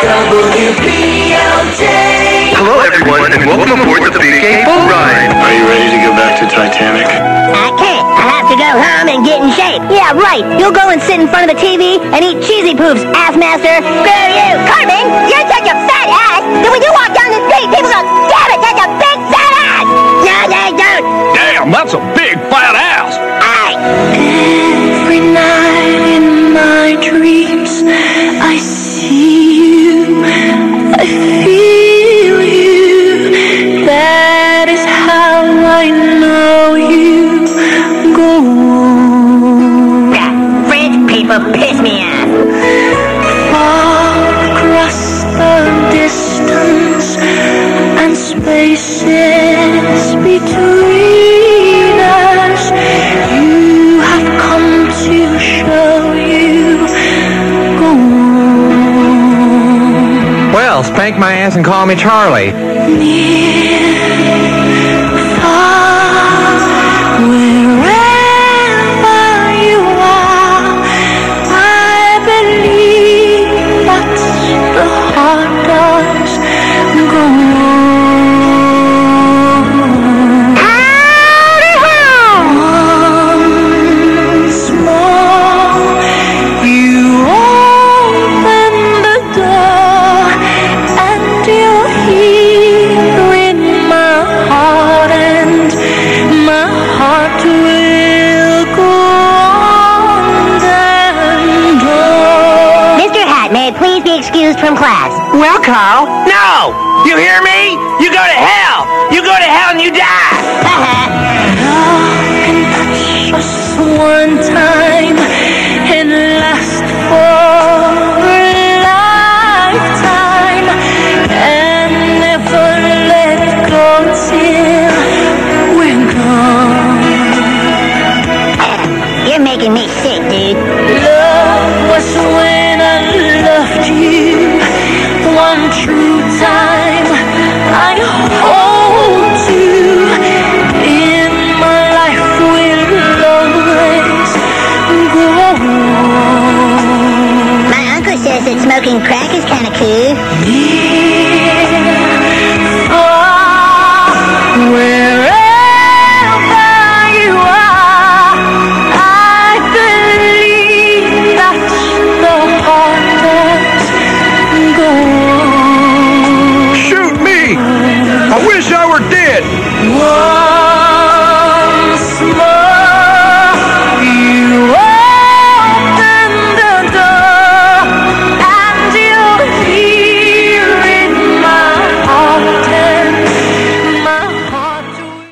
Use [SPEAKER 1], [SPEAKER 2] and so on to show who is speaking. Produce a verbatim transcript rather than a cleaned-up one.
[SPEAKER 1] W P L J.
[SPEAKER 2] Hello, everyone, and welcome aboard the Big Gay Boat Ride.
[SPEAKER 3] Are you ready to go back to Titanic?
[SPEAKER 4] I can't. I have to go home and get in shape. Yeah, right. You'll go and sit in front of the T V and eat cheesy poofs, ass master. Screw you. Carmen, you're such a fat ass that when you walk down the street, people go, damn it, that's a big fat ass. No, they don't.
[SPEAKER 5] Damn, that's a big fat ass.
[SPEAKER 4] Aye.
[SPEAKER 1] Every night in my dreams, I see you, I feel you. That is how I know you. Go on.
[SPEAKER 4] Yeah, French people piss me off.
[SPEAKER 1] Far across the distance and spaces between us, you have come to show you. Go on.
[SPEAKER 5] Well, spank my ass and call me Charlie.
[SPEAKER 1] Near, far, wherever you are, I believe that's the heart does. Go on. Once more, you open the door, and you're here in my heart, and my heart will go on and on.
[SPEAKER 4] Mister Hat, may I please be excused from class?
[SPEAKER 6] Well, Carl, no! You hear me? You go to hell! You go to hell and you die!
[SPEAKER 1] Love can touch us one time and last for a lifetime, and never let go till we're gone.
[SPEAKER 4] You're making me sick, dude.
[SPEAKER 1] Love was when I loved you one true time. I hold you in my life, will always go on.
[SPEAKER 4] My uncle says that smoking crack is kind of cool.
[SPEAKER 1] Near,